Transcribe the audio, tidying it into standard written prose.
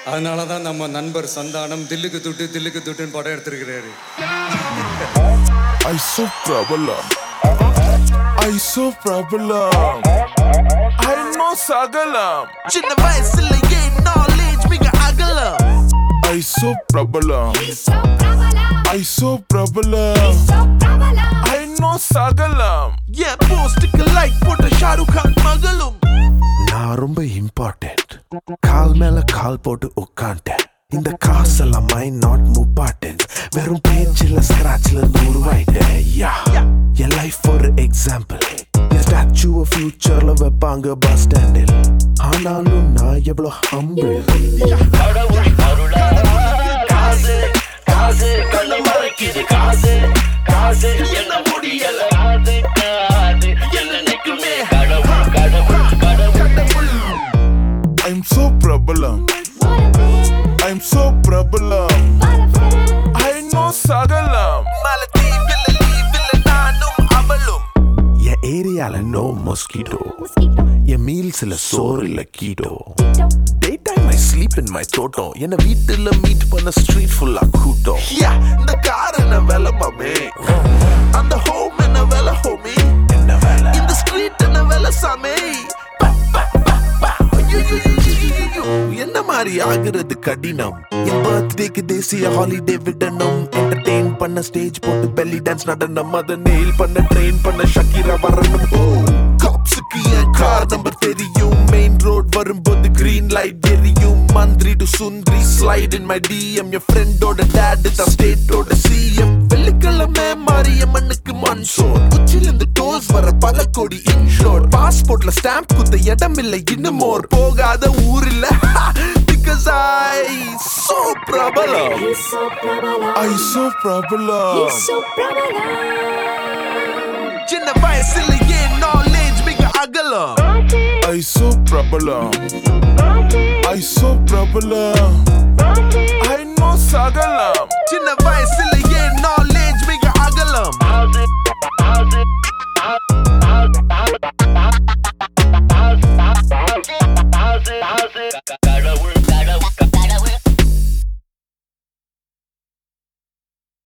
அதனால தான் நம்ம நண்பர் சந்தானம் தில்லுக்கு துட்டுன்னு படம் எடுத்திருக்கிறாரு. I so problem. I so problem. I know sagalam. சின்ன வயசுல ஏன் knowledge மிக அகலம். I so problem. I so problem. I know sagalam. என் போஸ்டுக்கு லைக் போட்ட ஷாருக் கான் மகளும். நான் ரொம்ப இம்பார்ட்டன்ட். கால் மேல கால் போட்டு உட்காண்டேன். இந்த காசெல்லாம் மைண்ட் நாட் முப்பாட்டன்ட். வெறும் பேச்சில் ஸ்கிராட்ச்ல உருவாயிட்டேன். என் லைஃப் ஒரு எக்ஸாம்பிள். என் ஸ்டாச்சுவ ஃபியூச்சர்ல வைப்பாங்க பஸ் ஸ்டாண்டில். ஆனாலும் நான் எவ்வளோ humble. I'm so problem. I'm so problem. I know sagalam. மலத்தீவில் லீவில் நானும் அவளும். என் ஏரியால நோ மொஸ்கிட்டோ. என் மீல்ஸ்ல சோறு இல்ல keto. Day time I sleep in my தோட்டம். என்ன வீட்டுல மீட் பண்ண ஸ்ட்ரீட் ஃபுல்லா கூட்டம். இந்த கார் என்ன வேலை மாமே, அந்த ஹோம் என்ன வேலை ஹோமி, என்ன வேலை இந்த ஸ்ட்ரீட் என்ன வேலை சாமே. என்ன மாதிரி ஆகுறது கடினம். என் பர்த்டேக்கு தேசிய ஹாலிடே விடணும். என்டர்டெயின் பண்ண ஸ்டேஜ் போட்டு பெல்லி டான்ஸ் நடனம். அதை நெயில் பண்ண ட்ரெயின் பண்ண ஷக்கீரா வரணும். காப்ஸுக்கு என் கார் நம்பர் தெரியும். மெயின் ரோட் வரும்போது கிரீன் லைட் எரியும். மந்திரி டு சுந்தரி ஸ்லைட் இன் மை டிஎம். என் ஃப்ரெண்டோட டேட் தான் ஸ்டேட்டோட சிஎம். வெள்ளிக்கிழமை மாரியம்மனுக்கு மன்சோர். உச்சிலிருந்து டோஸ் வர பல கோடி இன்ஷோர். பாஸ்போர்ட்ல ஸ்டாம்ப் குத்த இடம் இல்லை இன்னுமோர். போகாத ஊர் இல்ல because I so problem. I so problem. சின்ன வயசுல ஏன் knowledge மிக அகலம். I so problem. I so problem. I know sagalam. சின்ன வயசுல